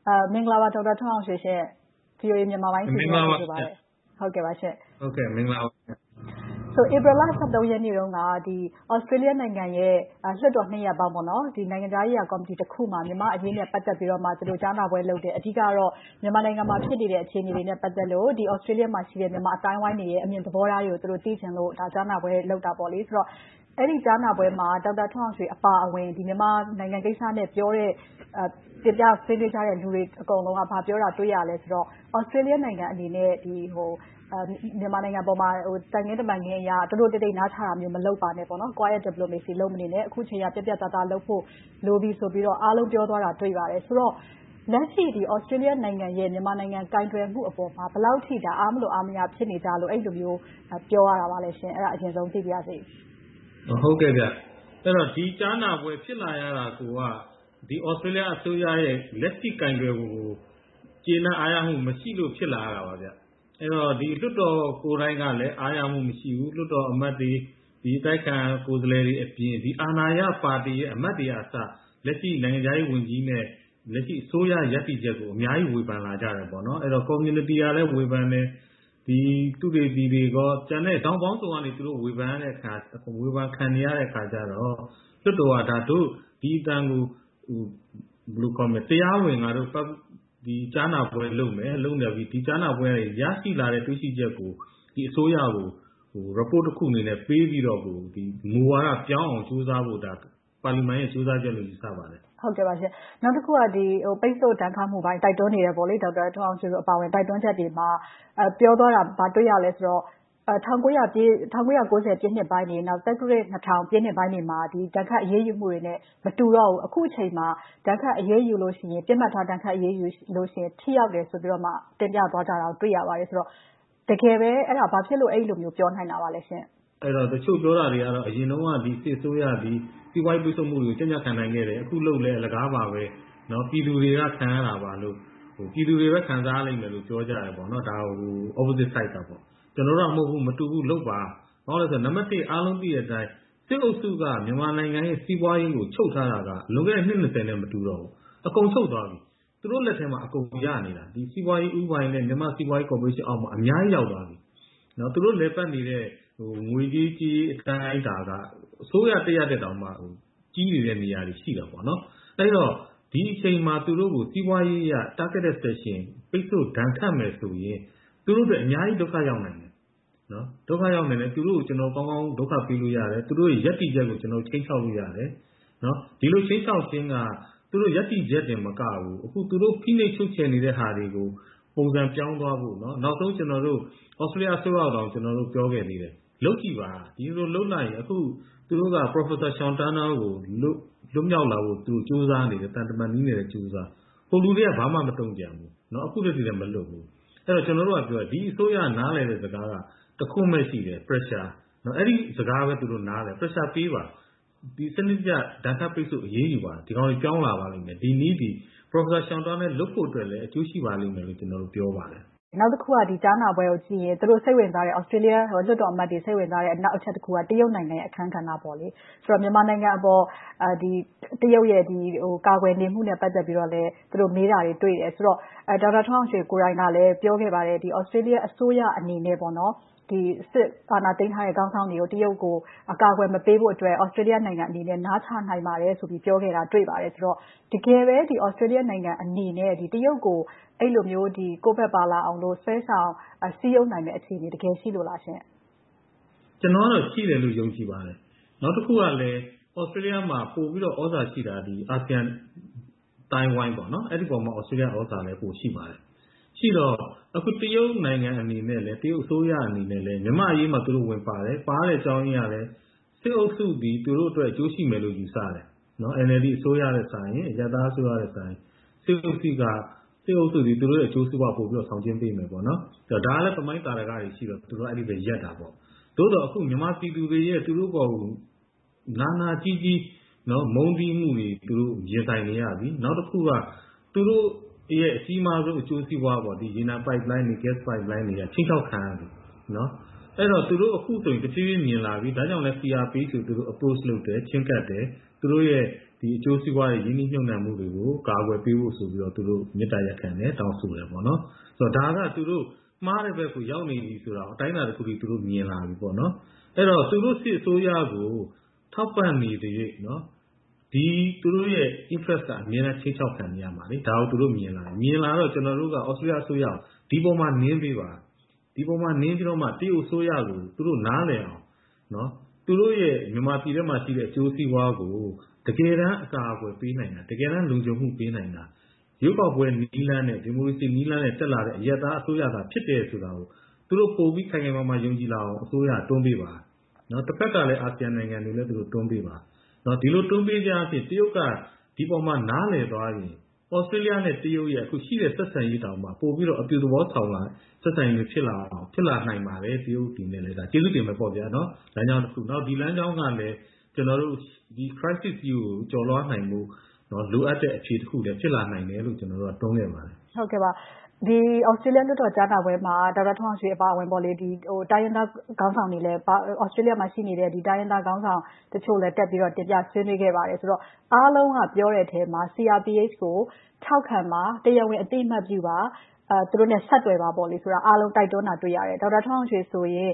မင်္ဂလာပါဒေါက်တာထွန်းအောင်ရွှေရှင့် VOA မြန်မာပိုင်းစီစဉ်နေကြပါတယ်ဟုတ်ကဲ့ပါရှင့်ဟုတ်ကဲ့မင်္ဂလာပါဆိုဧပြီလ23ရက်နေ့တုန်းကဒီဩစတြေးလျနိုင်ငံရဲ့လွှတ်တော်2ရပ်ပေါင်းပေါ့နော်ဒီနိုင်ငံသားရေးရာကော်မတီတစ်ခုမှာမြန်မာအရေးနဲ့ပတ်သက်ပြီးတော့မှသူတို့ကြားနာပွဲလုပ်တယ်အဓိကတော့မြန်မာနိုင်ငံမှာဖြစ်နေတဲ့အခြေအနေတွေနဲ့ပတ်သက်လို့ဒီဩစတြေးလျမှာရှိတဲ့မြန်မာအတိုင်းဝိုင်းတွေရဲ့အမြင်သဘောထားတွေကိုသူတို့သိချင်လို့ဒါကြားနာပွဲလုပ်တာပေါ့လေဆိုတော့အဲ့ဒီကြားနာပွဲမှာဒေါက်တာထွန်းအောင်ရွှေအပါအဝင်ဒီမြန်မာနိုင်ငံကိစ္စနဲ့ပြောတဲ့ပြပြဆွေးနွေးကြတဲ့လူတွေအကုန်လုံးကဘာပြောတာတွေ့ရလဲဆိုတော့ဩစတြေးလျနိုင်ငံအနေနဲ့ဒီမြန်မာနိုင်ငံပေါ်မှာတိုင်ငင်းတမန်ငင်းအရာတို့တိတ်နားချတာမျိုးမလုပ်ပါနဲ့ပေါ့နော် quiet diplomacy လုပ်မနေနဲ့အခုချိန်ကပြပြတသားလုပ်ဖို့လိုပြီးဆိုပြီးတော့အားလုံးပြောသွားတာတွေ့ပါတယ်ဆိုတော့လက်ရှိဒီဩစတြေးလျနိုင်ငံရဲ့မြန်မာနိုင်ငံကင်တွယ်မှုအပေါ်မှာဘယ်လောက်ထိဒါအားမလို့အားမရဖြစ်နေကြလို့အဲ့လိုမျိုးပြောရတာပါလဲရှင်အဲ့ဒါအရင်ဆုံးသိပြရစေဟုတ်ကဲ့ဗျအဲ့တော့ဒီကြားနာပွဲဖြစ်လာရတာကဒီဩစတြေးလျအစိုးရရဲ့လက်ရှိကင်တွယ်မှုကိုကျေနပ်အားရမှုမရှိလို့ဖြစ်လာရတာပါဗျအဲ့တော့ဒီလွှတ်တော်ကိုယ်တိုင်ကလည်းအားရမှုမရှိဘူးလွှတ်တော်အမတ်တွေဒီတိုက်ခံကိုယ်စားလှယ်တွေအပြင်ဒီအာဏာရပါတီရဲ့အမတ်တွေအစလက်ရှိနိုင်ငံရေးဝန်ကြီးနဲ့လက်ရှိအစိုးရရည်တည်ချက်ကိုအများကြီးဝေဖန်လာကြတယ်ပေါ့နော်အဲ့တော့ community ကလည်းဝေဖန်တယ်ဒီသူတွေကကျန်တဲ့တောင်ပေါင်းစုံကနေသူတို့ဝေဖန်တဲ့အခါဝေဖန်ခံရတဲ့အခါကျတော့လွှတ်တော်ကဒါတို့ဒီအတန်ကိုဘယ်လိုခေါ်မလဲတရားဝင်ငါတို့ဒီကြားနာပွဲလုပ်မယ်လုပ်နေပြီဒီကြားနာပွဲရရှိလာတဲ့တွေ့ရှိချက်ကိုဒီအစိုးရကိုreport တစ်ခုအနေနဲ့ပေးပြီးတော့ဒီမူဝါဒပြောင်းအောင်ကြိုးစားဖို့ဒါပါလီမန်ရဲ့ကြိုးစားချက်လို့ယူဆပါတယ်ဟုတ်ကဲ့ပါရှင်နောက်တစ်ခုကဒီပိတ်ဆို့တန်းခါမှုပိုင်းတိုက်တွန်းနေတယ်ပေါ့လေဒေါက်တာထွန်းအောင်ရွှေတို့အပါဝင်တိုက်တွန်းချက်တွေမှာပြောသွားတာဗာတွေ့ရလဲဆိုတော့1990ပြည့်နှစ်ပိုင်းတွေနောက်သက္ကရာ2000ပြည့်နှစ်ပိုင်းတွေမှာဒီတန်ခတ်အရေးယူမှုတွေနဲ့မတူတော့ဘူးအခုအချိန်မှာတန်ခတ်အရေးယူလို့ရှိရင်ပြစ်မှတ်ထားတန်ခတ်အရေးယူလို့ရှိရင်ထိရောက်တယ်ဆိုပြီးတော့မှတင်ပြသွားကြတာကိုတွေ့ရပါတယ်ဆိုတော့တကယ်ပဲအဲ့ဒါဘာဖြစ်လို့အဲ့လိုမျိုးပြောနိုင်တာပါလဲရှင်အဲ့တော့တချို့ပြောတာတွေကတော့အရင်တုန်းကဒီစစ်ဆိုးရဒီစီးပွားရေးပိတ်ဆို့မှုတွေကိုကြံ့ကြံ့ခံနိုင်ခဲ့တယ်အခုလုပ်လဲအလကားပါပဲเนาะပြည်သူတွေကခံရတာပါလို့ပြည်သူတွေပဲခံစားရလိမ့်မယ်လို့ပြောကြတယ်ပေါ့เนาะဒါopposite side တာပေါ့ကျွန်တော်တို့ကမဟုတ်ဘူးမတူဘူးလုပ်ပါဘာလို့လဲဆိုတော့နံပါတ်1အားလုံးသိတဲ့အတိုင်းစစ်အုပ်စုကမြန်မာနိုင်ငံရဲ့စီးပွားရေးကိုချုပ်ထားတာကလွန်ခဲ့တဲ့နှစ်20နဲ့မတူတော့ဘူးအကုန်ချုပ်သွားပြီသူတို့လက်ထဲမှာအကုန်ရနေတာဒီစီးပွားရေးဥပိုင်နဲ့မြန်မာစီးပွားရေးကော်ပိုရေးရှင်းအောက်မှာအများကြီးရောက်သွားပြီเนาะသူတို့လက်ပတ်နေတဲ့ငွေကြီးအတိုင်းတာကအစိုးရတရက်တဲ့တောင်မှကြီးနေတဲ့နေရာတွေရှိတာပေါ့နော်အဲ့တော့ဒီအချိန်မှာသူတို့ကိုစီးပွားရေးရ targeted session ပိတ်ဆို့ဒဏ်ခတ်မယ်ဆိုရင်သူတို့တွေအများကြီးဒုက္ခရောက်နိုင်တယ်နော်ဒုက္ခရောက်နေတယ်သူတို့ကိုကျွန်တော်ကောင်းကောင်းဒုက္ခပေးလို့ရတယ်သူတို့ရဲ့ယက်တိချက်ကိုကျွန်တော်ချိန်ချောက်လို့ရတယ်နော်ဒီလိုချိန်ချောက်ခြင်းကသူတို့ယက်တိချက်တင်မကဘူးအခုသူတို့ဖိနှိပ်ချုပ်ချယ်နေတဲ့ဟာတွေကိုပုံစံပြောင်းသွားဖို့နော်နောက်ဆုံးကျွန်တော်တို့ဩစတြေးလျဆိုတော့ကျွန်တော်တို့ပြောခဲ့သေးတယ်လုပ်ကြည့်ပါဒီလိုလုပ်လိုက်ရင်အခုသူတို့က Professor Sean Turnell ကိုလွတ်မြောက်လာဖို့သူစူးစမ်းနေတယ်တန်တမန်နည်းနဲ့စူးစမ်းဟိုလူတွေကဘာမှမတုံ့ပြန်ဘူးเนาะအခုတည်းကမလွတ်ဘူးအဲ့တော့ကျွန်တော်တို့ကပြောဒီအစိုးရနားလည်တဲ့စကားကတခုမှရှိတယ် pressure เนาะအဲ့ဒီစကားပဲသူတို့နားတယ် pressure ပေးပါဒီစနစ်ကျဒဏ်ခတ်ပိတ်ဆို့အရေးယူပါဒီကောင်ကြီးပြောင်းလာပါလိမ့်မယ်ဒီနည်းဒီ Professor Sean Turnell လွတ်ဖို့အတွက်လည်းအကျိုးရှိပါလိမ့်မယ်လို့ကျွန်တော်တို့ပြောပါတယ်နောက်တစ်ခုကဒီကြားနာပွဲကိုကြည့်ရင်သူတို့စိတ်ဝင်စားတဲ့ Australia လွှတ်တော်အမတ်တွေစိတ်ဝင်စားတဲ့အနောက်အချက်တစ်ခုကတရုတ်နိုင်ငံရဲ့အခမ်းကဏ္ဍပေါ့လေဆိုတော့မြန်မာနိုင်ငံအပေါ်ဒီတရုတ်ရဲ့ဒီကာကွယ်နေမှုနဲ့ပတ်သက်ပြီးတော့လည်းသူတို့မေးတာတွေတွေ့တယ်ဆိုတော့ဒေါက်တာထွန်းအောင်ရွှေကိုယ်တိုင်ကလည်းပြောခဲ့ပါတယ်ဒီ Australia အစိုးရအနေနဲ့ပေါ့နော်ဒီစစ်အာဏာသိမ်းထားတဲ့ခေါင်းဆောင်တွေကိုတရုတ်ကိုအကာအကွယ်မပေးဖို့အတွက် Australia နိုင်ငံအနေနဲ့နားချနိုင်ပါတယ်ဆိုပြီးပြောခဲ့တာတွေ့ပါတယ်ဆိုတော့တကယ်ပဲဒီ Australia နိုင်ငံအနေနဲ့ဒီတရုတ်ကိုအဲ့လိုမျိုးဒီကိုယ့်ဘက်ပါလာအောင်လို့ဆွဲဆောင်စီးရုံးနိုင်တဲ့အခြေအနေတကယ်ရှိလို့လားရှင်ကျွန်တော်ကတော့ရှိတယ်လို့ယုံကြည်ပါတယ်နောက်တစ်ခုကလည်း Australia မှာပို့ပြီးတော့ဩဇာရှိတာဒီအာဆီယံတိုင်းဝိုင်းပေါ့နော်အဲ့ဒီပုံမှာ Australia ဩဇာလည်းပို့ရှိပါတယ်ရှိတော့အခုတရုတ်နိုင်ငံအနေနဲ့လည်းတရုတ်အစိုးရအနေနဲ့လည်းမြန်မာအရေးမှာသူတို့ဝင်ပါတယ်ပါတဲ့အကြောင်းရင်းကလည်းစစ်အုပ်စုဒီသူတို့အတွက်အကျိုးရှိမယ်လို့ယူဆတယ်နော် NLD အစိုးရတဲ့ဆိုင်ရင်ရတားအစိုးရတဲ့ဆိုင်စစ်အုပ်စုကစစ်အုပ်စုဒီသူတို့ရဲ့အကျိုးစီးပွားပို့ပြီးတော့ဆောင်ကျဉ်ပေးမယ်ပေါ့နော်ဒါကလည်းသမိုင်းတာရကတွေရှိတော့သူတို့အဲ့ဒီပဲရက်တာပေါ့သို့တော့အခုမြန်မာပြည်သူတွေရဲ့သူတို့ပေါ်နာနာကြီးကြီးနော်မုန်းတီးမှုတွေသူတို့ရင်ဆိုင်နေရပြီနောက်တစ်ခုကသူတို့ရဲ့အစီအမဆုံးအကျိုးစီးပွားပေါ့ဒီရေနံ pipeline တွေ gas pipeline တွေကချင်းချောက်ခံရတယ်နော်အဲ့တော့သူတို့အခုဆိုရင်တဖြည်းဖြည်းမြင်လာပြီဒါကြောင့်လဲ CRP ဆိုသူတို့ approach လုပ်တယ်ချင်းကပ်တယ်သူသူတို့ရဲ့ဒီအကျိုးစီးပွားရေးရင်းနှီးမြှုပ်နှံမှုတွေကိုကာကွယ်ပေးဖို့ဆိုပြီးတော့သူတို့မေတ္တာရပ်ခံတယ်တောင်းဆိုတယ်ပေါ့နော်ဆိုတော့ဒါကသူတို့မှားတဲ့ဘက်ကိုရောက်နေပြီဆိုတာအတိုင်းအတာတစ်ခုထိသူတို့မြင်လာပြီပေါ့နော်အဲ့တော့သူတို့စစ်အစိုးရကိုထောက်ပံ့နေတဲ့နော်ဒီသူတို့ရဲ့ interest ကအများနဲ့ချင်းချောက်ခံနေရမှာလေဒါကိုသူတို့မြင်လာတော့ကျွန်တော်တို့က Australia အစိုးရဒီပုံမှာနင်းပေးပါဒီပုံမှာနင်းပြီးတော့မှတရုတ်အစိုးရကိုသူတို့နားလည်အောင်နော်သူတို့ရဲ့မြန်မာပြည်ထဲမှာရှိတဲ့အကျိုးစီးပွားကိုတကယ်တမ်းအကာအကွယ်ပေးနိုင်တာတကယ်တမ်းလုံခြုံမှုပေးနိုင်တာရုပ်ောက်ပွဲနီးလန်းနဲ့ဒီမိုကရေစီနီးလန်းနဲ့တက်လာတဲ့အယက်သားအစိုးရသာဖြစ်တယ်ဆိုတာကိုသူတို့ပို့ပြီးခိုင်ခိုင်မာမာယုံကြည်လာအောင်အစိုးရတွန်းပေးပါနော်တစ်ဖက်ကလည်းအာဆီယံနိုင်ငံတွေလည်းသူတို့တွန်းပေးပါနော်ဒီလိုတွန်းပေးကြအဖြစ်တရုတ်ကဒီပေါ်မှာနားလည်သွားရင်ဩစတြေးလျနဲ့တရုတ်ရဲ့အခုရှိတဲ့ဆက်ဆံရေးတောင်မှပို့ပြီးတော့အပြုသဘောဆောင်လာဆက်ဆံရေးဖြစ်လာနိုင်ပါတယ်တရုတ်ဒီနဲ့လည်းဒါကျေးဇူးတင်မယ်ပေါ့ဗျာနော်လမ်းကြောင်းတစ်ခုနောက်ဒီလမ်းကြောင်းကလည်းကျွန်တော်တို့ဒီ crisis ကြီးကိုကျော်လွှားနိုင်မှုနော်လိုအပ်တဲ့အဖြေတစ်ခုလည်းဖြစ်လာနိုင်တယ်လို့ကျွန်တော်တို့ကတွန်းခဲ့ပါတယ်ဟုတ်ကဲ့ပါဒီ Australia လွှတ်တော်ကြားနာပွဲမှာဒေါက်တာထွန်းအောင်ရွှေအပါအဝင်ပေါ့လေဒီတိုင်းရင်းသားခေါင်းဆောင်တွေလည်း Australia မှာရှိနေတဲ့ဒီတိုင်းရင်းသားခေါင်းဆောင်တချို့လည်းတက်ပြီးတော့တင်ပြဆွေးနွေးခဲ့ပါတယ်ဆိုတော့အားလုံးကပြောတဲ့အထဲမှာ CRPH ကိုထောက်ခံပါတရားဝင်အသိအမှတ်ပြုပါသူတို့နဲ့ဆက်သွယ်ပါပေါ့လေဆိုတာအားလုံးတိုက်တွန်းတာတွေ့ရတယ်ဒေါက်တာထွန်းအောင်ရွှေဆိုရင်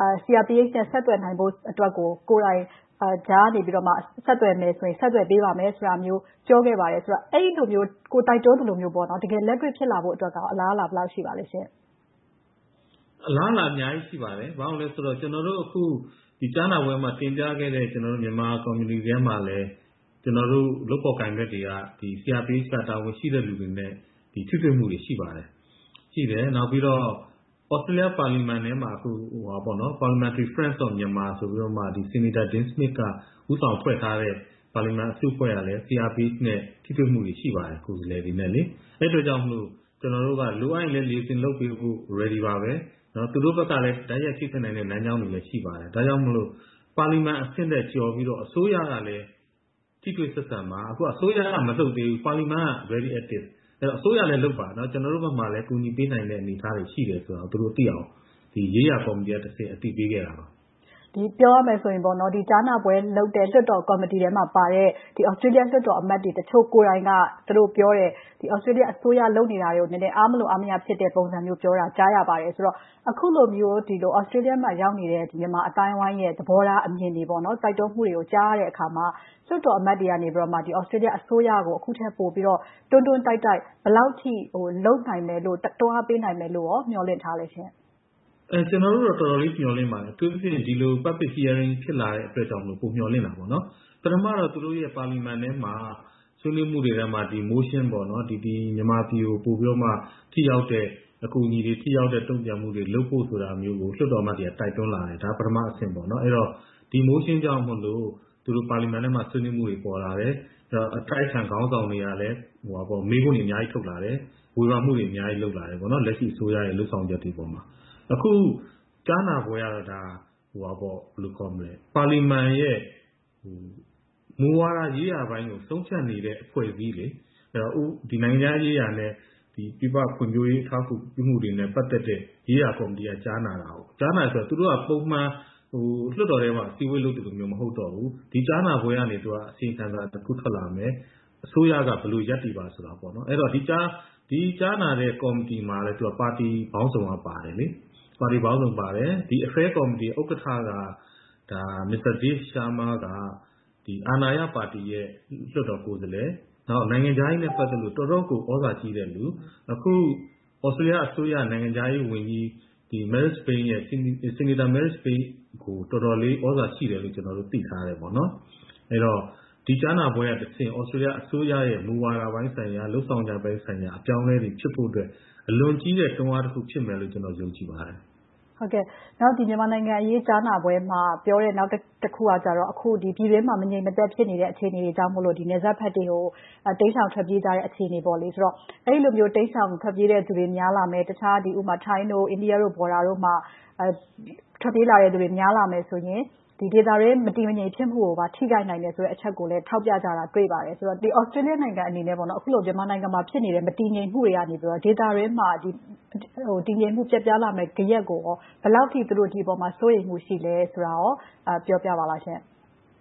CRPH နဲ့ဆက်သွယ်နိုင်ဖို့အတွက်ကိုယ်တိုင်ကြားနေပြီးတော့မှဆက်သွယ်မယ်ဆိုရင်ဆက်သွယ်ပေးပါမယ်ဆိုတာမျိုးပြောခဲ့ပါတယ်ဆိုတော့အဲ့ဒီလိုမျိုးကိုတိုက်တွန်းတယ်လို့မျိုးပေါ့နော်တကယ်လက်တွေ့ဖြစ်လာဖို့အတွက်ကအလားအလာဘယ်လောက်ရှိပါလဲရှင်အလားအလာအများကြီးရှိပါတယ်ဘာလို့လဲဆိုတော့ကျွန်တော်တို့အခုဒီကြားနာပွဲမှာတင်ပြခဲ့တဲ့ကျွန်တော်တို့မြန်မာ community ထဲမှာလည်းကျွန်တော်တို့လုပ်ပေါ်ကိုင်ဘက်တွေကဒီ CRPH ကတာဝန်ရှိတဲ့လူတွေနဲ့ဒီထိတွေ့မှုတွေရှိပါတယ်ရှိတယ်နောက်ပြီးတော့ Australia Parliament ထဲမှာအခုပေါ့နော် Parliamentary Friends of Myanmar ဆိုပြီးတော့မှဒီ Senator Dean Smith ကဦးဆောင်ဖွဲ့ထားတဲ့ Parliament အစုအဖွဲ့ကလည်း CRPH နဲ့ထိတွေ့မှုတွေရှိပါတယ်ကိုယ်စားလှယ်တွေနဲ့လေအဲ့အတွက်ကြောင့်မလို့ကျွန်တော်တို့ကလိုအပ်ရင်လည်း liaison လုပ်ပေးဖို့ ready ပါပဲနော်သူတို့ဘက်ကလည်းတိုက်ရိုက်ထိဆက်နိုင်တဲ့လမ်းကြောင်းတွေလည်းရှိပါတယ်ဒါကြောင့်မလို့ Parliament အဆင့်နဲ့ကျော်ပြီးတော့အစိုးရကလည်းထိတွေ့ဆက်ဆံမှာအခုအစိုးရကမလုပ်သေးဘူး Parliament က very activeအဲ့တော့အစိုးရလည်းလုပ်ပါเนาะကျွန်တော်တို့ဘက်မှာလည်းကူညီပေးနိုင်တဲ့အနေအထားတွေရှိတယ်ဆိုတော့သူတို့သိအောင်ဒီရေးရကော်မတီကတစ်ဆင့်အသိပေးခဲ့တာပါဒီပြောရမယ်ဆိုရင်ပေါ့နော်ဒီကြားနာပွဲလုပ်တဲ့လွှတ်တော်ကော်မတီထဲမှာပါတဲ့ဒီ Australia လွှတ်တော်အမတ်တွေတချို့ကိုယ်တိုင်ကသူတို့ပြောတဲ့ဒီ Australia အစိုးရလုပ်နေတာတွေကိုနည်းနည်းအားမလို့အားမရဖြစ်တဲ့ပုံစံမျိုးပြောတာကြားရပါတယ်ဆိုတော့အခုလိုမျိုးဒီလို Australia မှာရောက်နေတဲ့ဒီမြန်မာအတိုင်းဝိုင်းရဲ့သဘောထားအမြင်တွေပေါ့နော်စိုက်တုံးမှုတွေကိုကြားရတဲ့အခါမှာလွှတ်တော်အမတ်တွေကနေပြီးတော့မှဒီ Australia အစိုးရကိုအခုထက်ပိုပြီးတော့တွန်းတိုက်ဘယ်လောက်ထိလုပ်နိုင်မယ်လို့တွန်းအားပေးနိုင်မယ်လို့ရောမျှော်လင့်ထားလဲရှင်ကျွန်တော်တို့တော့တော်တော်လေးမျှော်လင့်ပါတယ်သူတို့ဖြစ်ဒီလို public hearing ဖြစ်လာတဲ့အတွက်ကြောင့်လို့ပုံမျှော်လင့်တာပေါ့နော်ပထမတော့သူတို့ရဲ့ parliament ထဲမှာဆွေးနွေးမှုတွေထဲမှာဒီ motion ပေါ့နော်ဒီမြန်မာပြည်ကိုပို့ပြီးတော့မှထိရောက်တဲ့အကူအညီတွေထိရောက်တဲ့တုံ့ပြန်မှုတွေလုပ်ဖို့ဆိုတာမျိုးကိုလွှတ်တော်အမတ်တွေကတိုက်တွန်းလာတယ်ဒါပထမအဆင့်ပေါ့နော်အဲ့တော့ဒီ motion ကြောင့်မို့လို့သူတို့ parliament ထဲမှာဆွေးနွေးမှုတွေပေါ်လာတယ်အထိုက်အခံခေါင်းဆောင်တွေကလည်းမေးခွန်းတွေအများကြီးထုတ်လာတယ်ဝေဖန်မှုတွေအများကြီးလုပ်လာတယ်ပေါ့နော်လက်ရှိအစိုးရရဲ့လှုပ်ဆောင်ချက်တွေပေါ်မှာအခုကြားနာပွဲရတော့ဒါဘယ်လိုခေါ်မလဲပါလီမန်ရဲ့မူဝါဒရေးရာပိုင်းကိုဆုံးဖြတ်နေတဲ့အဖွဲ့အစည်းလေအဲ့တော့ဒီနိုင်ငံရေးရာနဲ့ဒီပြပဖွံ့ဖြိုးရေးအထောက်အကူပြုမှုတွေနဲ့ပတ်သက်တဲ့ရေးရာကော်မတီကကြားနာတာဟုတ်ကြားနာဆိုတော့သူတို့ကပုံမှန်လွှတ်တော်ထဲမှာစီဝေးလုပ်တယ်လို့မျိုးမဟုတ်တော့ဘူးဒီကြားနာပွဲကနေသူကအစီအခံစာတစ်ခုထွက်လာမယ်အစိုးရကဘယ်လိုရပ်တည်ပါဆိုတာပေါ့နော်အဲ့တော့ဒီကြားနာတဲ့ကော်မတီမှာလည်းသူကပါတီပေါင်းစုံကပါတယ်လေပါတီပေါင်းစုံပါတယ်ဒီ Affair Committee ဥက္ကဋ္ဌကဒါ Mr. Dave Sharma ကဒီအာဏာရပါတီရဲ့လွှတ်တော်ကိုယ်စားလှယ်နောက်နိုင်ငံခြားရေးနဲ့ပတ်သက်လို့တော်တော်ကိုဩဇာကြီးတဲ့လူအခု Australia အစိုးရနိုင်ငံခြားရေးဝန်ကြီးဒီ Marise Payne ရဲ့ Senator Marise Payne ကိုတော်တော်လေးဩဇာရှိတယ်လို့ကျွန်တော်တို့သိထားတယ်ပေါ့နော်အဲ့တော့ဒီကြားနာပွဲကတစ်ဆင့် Australia အစိုးရရဲ့မူဝါဒပိုင်းဆိုင်ရာလှုပ်ဆောင်ချက်ပိုင်းဆိုင်ရာအပြောင်းအလဲတွေဖြစ်ဖို့အတွက်အလွန်ကြီးတဲ့တွန်းအားတစ်ခုဖြစ်မယ်လို့ကျွန်တော်ယုံကြည်ပါတယ်ဟုတ်ကဲ့နောက်ဒီမြန်မာနိုင်ငံအရေးကြားနာပွဲမှာပြောတဲ့နောက်တစ်ခုကကြတော့အခုဒီပြည်တွင်းမှာမငြိမ်မသက်ဖြစ်နေတဲ့အခြေအနေတွေကြောင့်မို့လို့ဒီနေဆက်ဖက်တွေကိုတိတ်ဆောင်ထွက်ပြေးကြတဲ့အခြေအနေပေါ့လေဆိုတော့အဲ့ဒီလိုမျိုးတိတ်ဆောင်ထွက်ပြေးတဲ့သူတွေများလာမယ်တခြားဒီဥမာထိုင်းတို့အိန္ဒိယတို့ဘော်ဒါတို့မှာထွက်ပြေးလာတဲ့သူတွေများလာမယ်ဆိုရင်ဒီဒေတာတွေမတည်မငြိမ်ဖြစ်မှုကိုပါထိခိုက်နိုင်တယ်ဆိုတဲ့အချက်ကိုလည်းထောက်ပြကြတာတွေ့ပါတယ်ဆိုတော့ဒီ Australia နိုင်ငံအနေနဲ့ပေါ့နော်အခုလိုမြန်မာနိုင်ငံမှာဖြစ်နေတဲ့မတည်ငြိမ်မှုတွေကနေပြီးတော့ဒေတာတွေမှာဒီတည်ငြိမ်မှုပြတ်ပြားလာမဲ့ကြရက်ကိုရောဘယ်လောက်ထိသူတို့ဒီပေါ်မှာစိုးရိမ်မှုရှိလဲဆိုတာရောပြောပြပါလားရှင်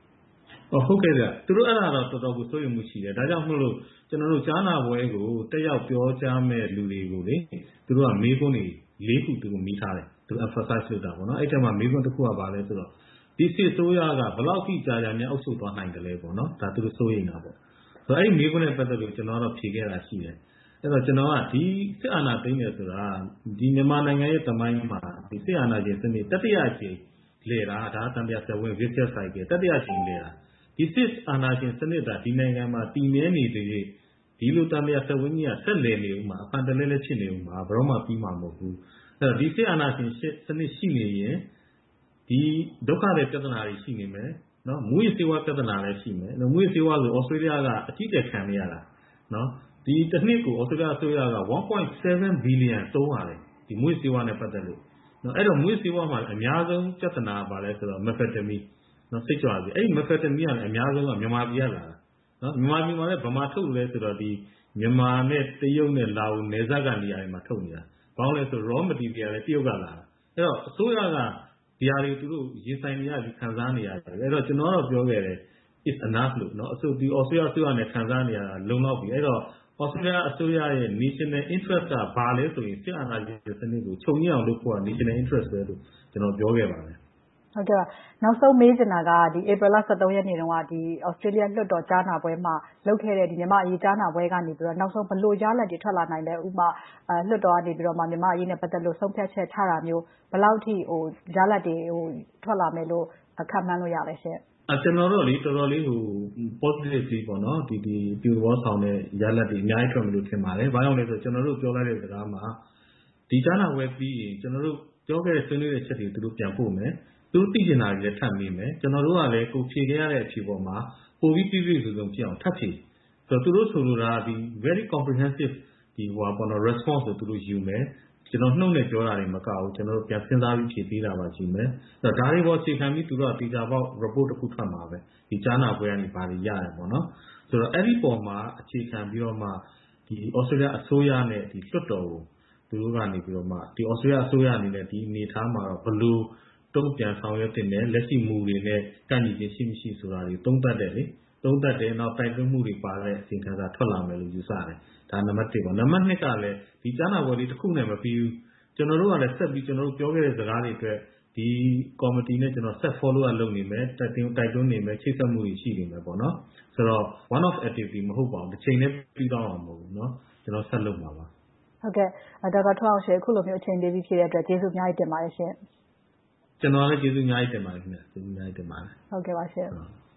ဟုတ်ကဲ့ဗျသူတို့အဲ့ဒါတော့တော်တော်ကိုစိုးရိမ်မှုရှိတယ်ဒါကြောင့်မို့လို့ကျွန်တော်တို့ကြားနာပွဲကိုတက်ရောက်ပြောကြားမဲ့လူတွေကိုလေသူတို့ကမေးခွန်းတွေ၄ခုသူတို့မိထားတယ်သူတို့ emphasize လုပ်တာပေါ့နော်အဲ့ထက်မှာမေးခွန်းတစ်ခုကဘာလဲဆိုတော့ဒီစစ်ဆိုးရကဘယ်လောက်ထိကြာကြာများအုပ်ချုပ်သွားနိုင်တယ်လဲပေါ့နော်ဒါသူတို့စိုးရိမ်တာပေါ့ဆိုတော့အဲ့ဒီမေးခွန်းနဲ့ပတ်သက်လို့ကျွန်တော်ကတော့ဖြေခဲ့တာရှိတယ်အဲ့တော့ကျွန်တော်ကဒီစစ်အာဏာသိမ်းတယ်ဆိုတာဒီမြန်မာနိုင်ငံရဲ့သမိုင်းမှာဒီစစ်အာဏာရှင်စနစ်တတိယအကြိမ်လဲတာဒါတန်တရားဆက်ဝင် vicious cycle တတိယအကြိမ်လဲတာဒီစစ်အာဏာရှင်စနစ်ကဒီနိုင်ငံမှာတည်မြဲနေသေးတယ်ဒီလိုတန်တရားဆက်ဝင်ကြီးကဆက်လည်နေဦးမှာအဖန်တလဲလဲဖြစ်နေဦးမှာဘယ်တော့မှပြီးမှာမဟုတ်ဘူးအဲ့တော့ဒီစစ်အာဏာရှင်စနစ်ရှိနေရင်ဒီဒုက္ခတွေပြဿနာတွေရှိနေမယ်နော်မူရစေဝါပြဿနာလည်းရှိမယ်မူရစေဝါဆိုဩစတြေးလျကအကြီးအကျယ်ခံရတာနော်ဒီတစ်နှစ်ကိုဩစတြေးလျအစိုးရက 1.7 ဘီလီယံသုံးရတယ်ဒီမူရစေဝါနဲ့ပတ်သက်လို့နော်အဲ့တော့မူရစေဝါမှာအများဆုံးပြဿနာပါလဲဆိုတော့ methamphetamine နော်စိတ်ကြွစေအဲ့ဒီ methamphetamine ကလည်းအများဆုံးကမြန်မာပြည်ကလာတာနော်မြန်မာပြည်မှာလည်းဗမာထုတ်လဲဆိုတော့ဒီမြန်မာနဲ့တရုတ်နဲ့လာအိုနယ်စပ်ကနေရာတွေမှာထုတ်နေတာဘာလို့လဲဆို raw material လည်းတရုတ်ကလာတာအဲ့တော့အစိုးရကဒီဟာတွေသူတို့ရေဆိုင်နေရပြီးခံစားနေရတယ်အဲ့တော့ကျွန်တော်တော့ပြောခဲ့တယ် is enough လို့เนาะအစိုးဒီ Australia အစိုးရနဲ့ခံစားနေရတာလုံလောက်ပြီအဲ့တော့ Australia အစိုးရရဲ့ national interest ကဘာလဲဆိုရင်စစ်အာဏာရှင်စနစ်ကိုခြုံငင်းအောင်လုပ်ဖို့က national interest ပဲလို့ကျွန်တော်ပြောခဲ့ပါတယ်ဟုတ်ကဲ့နောက်ဆုံးမေးချင်တာကဒီဧပြီလ23ရက်နေ့တုန်းကဒီ Australia လွှတ်တော်ကြားနာပွဲမှာလုပ်ခဲ့တဲ့ဒီမြန်မာအရေးကြားနာပွဲကနေပြီးတော့နောက်ဆုံးဘလို့ရလဒ်တွေထွက်လာနိုင်လဲဥပမာလွှတ်တော်ကနေပြီးတော့မှမြန်မာအရေးနဲ့ပတ်သက်လို့ဆုံးဖြတ်ချက်ချတာမျိုးဘယ်လောက်ထိရလဒ်တွေထွက်လာမယ်လို့ခန့်မှန်းလို့ရလဲရှင့်ကျွန်တော်တို့လေတော်တော်လေးpositively ပေါ့နော်ဒီပြူဘောဆောင်တဲ့ရလဒ်တွေအများကြီးထွက်မယ်လို့ထင်ပါတယ်။ဘာကြောင့်လဲဆိုတော့ကျွန်တော်တို့ပြောလိုက်တဲ့စကားမှာဒီကြားနာပွဲပြီးရင်ကျွန်တော်တို့ပြောခဲ့တဲ့ဆွေးနွေးတဲ့ချက်တွေသူတို့ပြန်ပို့မယ်။သူတို့သိချင်တာတွေလည်းထပ်မေးမယ်။ကျွန်တော်တို့ကလည်းကိုဖြေခဲ့ရတဲ့အဖြေပေါ်မှာပိုပြီးပြည့်ပြည့်စုံစုံဖြစ်အောင်ထပ်ဖြေ။ဆိုတော့သူတို့ဆိုလိုတာဒီ very comprehensive ဒီပေါ့နော် response ကိုသူတို့ယူမယ်။ကျွန်တော်နှုတ်နဲ့ပြောတာတွေမကဘူးကျွန်တော်တို့ပြန်စဉ်းစားပြီးဖြေပေးတာပါရှိမယ်။ဒါတွေပေါ်အခြေခံပြီးသူတို့ကတေချာပေါက် report တစ်ခုထွက်မှာပဲဒီကြားနာပွဲကနေပါရရတယ်ပေါ့နော်။ဆိုတော့အဲ့ဒီပေါ်မှာအခြေခံပြီးတော့မှဒီ Australia အစိုးရနဲ့ဒီလွှတ်တော်ကိုသူတို့ကနေပြီးတော့မှဒီ Australia အစိုးရအနေနဲ့ဒီအနေထားမှာတော့ဘလို့တုံ့ပြန်ဆောင်ရွက်တင်တယ်လက်ရှိမူတွေနဲ့ကန့်ညီခြင်းရှိမရှိဆိုတာတွေသုံးသပ်တယ်လေသုံးသပ်တယ်နောက်တိုက်တွန်းမှုတွေပါတဲ့အစီအခံစာထွက်လာမယ်လို့ယူဆတယ်ဒါနံပါတ်1ပေါ့နံပါတ်2ကလည်းဒီကြားနာပွဲလေးတစ်ခုနဲ့မပြီးဘူးကျွန်တော်တို့ကလည်းဆက်ပြီးကျွန်တော်တို့ပြောခဲ့တဲ့စကားတွေအတွက်ဒီကော်မတီနဲ့ကျွန်တော်ဆက် follow up လုပ်နေမယ်တိုက်တွန်းနေမယ်ချိတ်ဆက်မှုတွေရှိနေမယ်ပေါ့နော်ဆိုတော့ one of activity မဟုတ်ပါဘူးတစ်ချိန်နဲ့ပြီးတော့မှာမဟုတ်ဘူးเนาะကျွန်တော်ဆက်လုပ်မှာပါဟုတ်ကဲ့ဒေါက်တာထွန်းအောင်ရှင်အခုလိုမျိုးအချိန်ပေးပြီးဖြည့်တဲ့အတွက်ကျေးဇူးအများကြီးတင်ပါတယ်ရှင်ကျွန်တော်လည်းကျေးဇူးအများကြီးတင်ပါတယ်ခင်ဗျာကျေးဇူးအများကြီးတင်ပါတယ်ဟုတ်ကဲ့ပါရှင်